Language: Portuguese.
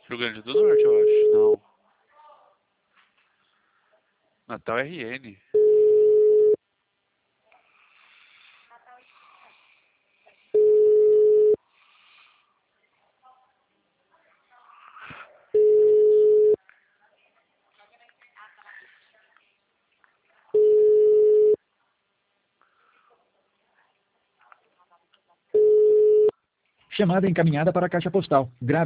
Rio Grande do Norte, eu acho. Não. Natal RN. Chamada encaminhada para a caixa postal. Grave